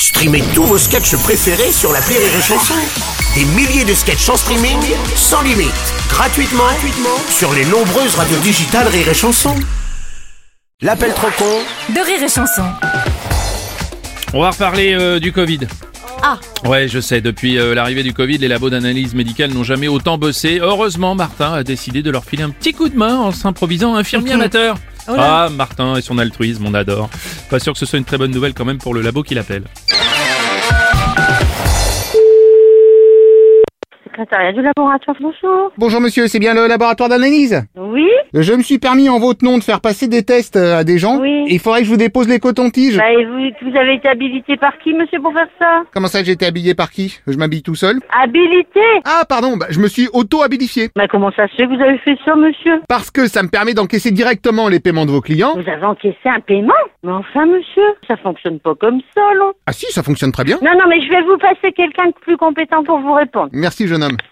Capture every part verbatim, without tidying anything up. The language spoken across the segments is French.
Streamez tous vos sketchs préférés sur l'appli Rire et Chanson. Des milliers de sketchs en streaming, sans limite, gratuitement, gratuitement sur les nombreuses radios digitales Rire et Chanson. L'appel trop con de Rire et Chanson. On va reparler euh, du Covid. Ah. Ouais, je sais, depuis euh, l'arrivée du Covid, les labos d'analyse médicale n'ont jamais autant bossé. Heureusement, Martin a décidé de leur filer un petit coup de main en s'improvisant infirmier amateur. Oh là. Ah, Martin et son altruisme, on adore. Pas sûr que ce soit une très bonne nouvelle quand même pour le labo qui l'appelle. Secrétariat du laboratoire, bonjour. Bonjour monsieur, c'est bien le laboratoire d'analyse? Oui. Je me suis permis en votre nom de faire passer des tests à des gens. Oui. Et il faudrait que je vous dépose les cotons-tiges. Bah, et vous, vous avez été habilité par qui, monsieur, pour faire ça? Comment ça, j'ai été habillé par qui? Je m'habille tout seul? Habilité? Ah pardon, bah, je me suis auto-habilifié. Bah, comment ça se fait que vous avez fait ça, monsieur? Parce que ça me permet d'encaisser directement les paiements de vos clients. Vous avez encaissé un paiement? Mais enfin, monsieur, ça fonctionne pas comme ça, là. Ah si, ça fonctionne très bien. Non, non, mais je vais vous passer quelqu'un de plus compétent pour vous répondre. Merci jeune homme.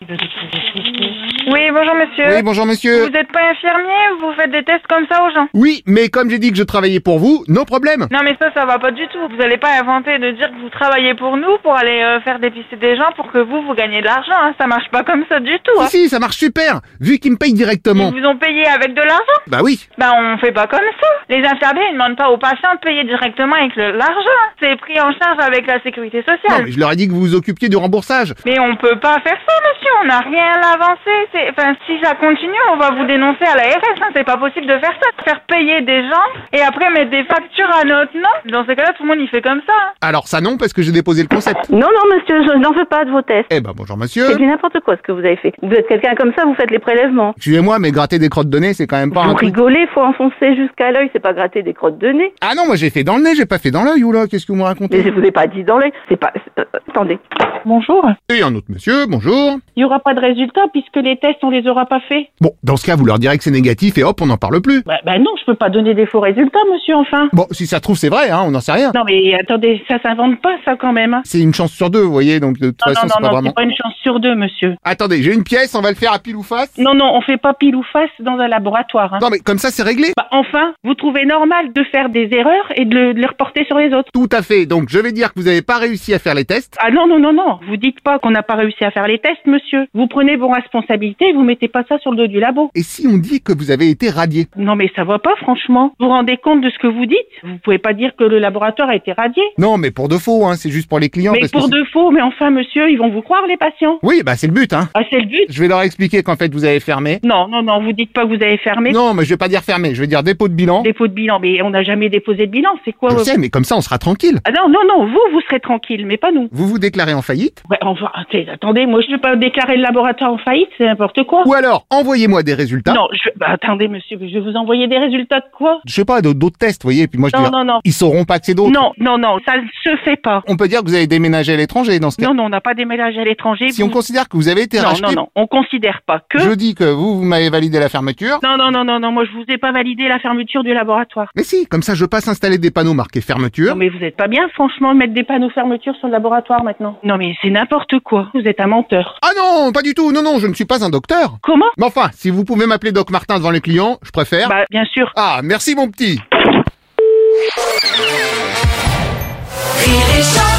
Oui, bonjour monsieur. Oui, bonjour monsieur. Vous n'êtes pas infirmier ou vous faites des tests comme ça aux gens? Oui, mais comme j'ai dit que je travaillais pour vous, no problème. Non mais ça, ça va pas du tout. Vous allez pas inventer de dire que vous travaillez pour nous pour aller euh, faire dépister des gens pour que vous, vous gagnez de l'argent. Hein. Ça marche pas comme ça du tout. Hein. Si, si, ça marche super, vu qu'ils me payent directement. Ils vous ont payé avec de l'argent? Bah oui. Bah on fait pas comme ça. Les infirmiers, ils demandent pas aux patients de payer directement avec le- l'argent. C'est pris en charge avec la sécurité Non, sociale. mais je leur ai dit que vous vous occupiez du remboursage. Mais on peut pas faire ça, monsieur. On n'a rien avancé. C'est, enfin, si ça continue, on va vous dénoncer à la R S. Hein. C'est pas possible de faire ça, de faire payer des gens et après mettre des factures à notre nom. Dans ces cas-là, tout le monde y fait comme ça. Hein. Alors ça non, parce que j'ai déposé le concept. Non, non, monsieur, je n'en fais pas de vos tests. Eh ben bonjour monsieur. C'est du n'importe quoi ce que vous avez fait. Vous êtes quelqu'un comme ça, vous faites les prélèvements. Excusez-moi, mais gratter des crottes de nez, c'est quand même pas un Vous truc. rigolez, faut enfoncer jusqu'à l'œil, c'est pas gratter des crottes de nez. Ah non, moi j'ai fait dans le nez, j'ai pas fait dans l'œil, oula, qu'est-ce que vous me Mais racontez? je vous ai pas dit dans l'œil, c'est pas... euh, attendez. Bonjour. Et un autre monsieur, bonjour. Il y aura pas de résultat puisque les tests, on les aura pas faits. Bon, dans ce cas, vous leur direz que c'est négatif et hop, on n'en parle plus. Bah, bah non, je peux pas donner des faux résultats, monsieur, enfin. Bon, si ça se trouve, c'est vrai, hein, on n'en sait rien. Non mais attendez, ça s'invente pas ça quand même. Hein. C'est une chance sur deux, vous voyez, donc de toute Non, façon, non, c'est non, pas non, vraiment... c'est pas une chance sur deux, monsieur. Attendez, j'ai une pièce, on va le faire à pile ou face. Non, non, on fait pas pile ou face dans un laboratoire. Hein. Non, mais comme ça, c'est réglé. Bah, enfin, vous trouvez normal de faire des erreurs et de, le- de les reporter sur les autres? Tout à fait, donc je vais dire que vous n'avez pas réussi à faire les tests. Ah non, non, non, non, vous dites pas qu'on n'a pas réussi à faire les tests, monsieur. Vous prenez vos responsabilités et vous mettez pas ça sur le dos du labo. Et si on dit que vous avez été radié? Non mais ça va pas, franchement. Vous vous rendez compte de ce que vous dites? Vous pouvez pas dire que le laboratoire a été radié. Non, mais pour de faux, hein, c'est juste pour les clients. Mais parce que pour c'est- de faux, mais enfin, monsieur, ils vont vous croire, les patients. Oui, bah c'est le but, hein. Ah, c'est le but? Je vais leur expliquer qu'en fait, vous avez fermé. Non, non, non, vous dites pas que vous avez fermé. Non, mais je vais pas dire fermé, je vais dire dépôt de bilan. Dépôt de bilan, mais on n'a jamais déposé de bilan, c'est quoi? Je euh, sais, mais comme ça, on sera tranquille. Ah non, non, non, vous, vous serez tranquille, mais pas nous. Vous vous déclarez en faillite. Ouais, enfin, attendez, attendez, moi je vais pas déclarer le laboratoire en faillite, c'est n'importe quoi. Ou alors, envoyez-moi des résultats. Non, je... bah, attendez, monsieur, je vais vous envoyer des résultats de quoi? Je sais pas, d'autres d'autres tests, vous voyez, puis moi je Non, dis, non, non. ils sauront pas que c'est d'autres. Non, non, non, ça ne se fait pas. On peut dire que vous avez déménagé à l'étranger dans ce cas. Non, non, on n'a pas déménagé à l'étranger. Si vous- on considère que vous avez été Non, racheté, non, non, on considère pas que... je dis que vous, vous m'avez validé la fermeture. Non, non, non, non, non, moi je vous ai pas validé la fermeture du laboratoire. Mais si, comme ça je passe installer des panneaux marqués fermeture. Non mais vous êtes pas bien, franchement, de mettre des panneaux fermeture sur le laboratoire maintenant. Non mais c'est n'importe quoi, vous êtes un menteur. Ah non, pas du tout, non, non, je ne suis pas un docteur. Comment? Mais enfin, si vous pouvez m'appeler Doc Martin devant les clients, je préfère. Bah bien sûr. Ah, merci mon petit. Rire et Chanson.